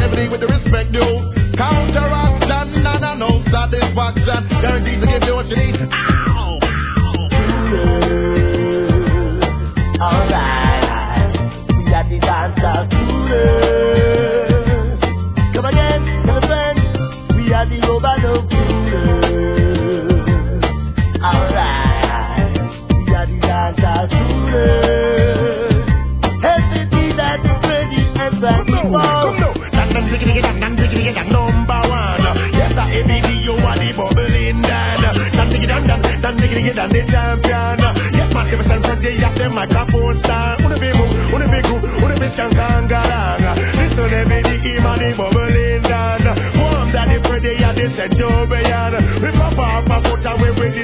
everything with the respect due. Counteraction and no satisfaction. Guaranteed to give you what you need. Ow! Alright, we got the dancer coolers. Come again, my friend, we are the overdose coolers. Alright, we are the dancer coolers. Everything that is ready and practical. Number one. Yes, I ABD, you are the bubbling dan. Dan diggity dan the champion. Yes, my 7% they have the microphone stand. Wanna be move, wanna be cool, wanna be shankangaranga. Listen, ABD, man, the bubbling dan. Warm that the Freddy, yeah, the centurion. We pop up a foot and we bring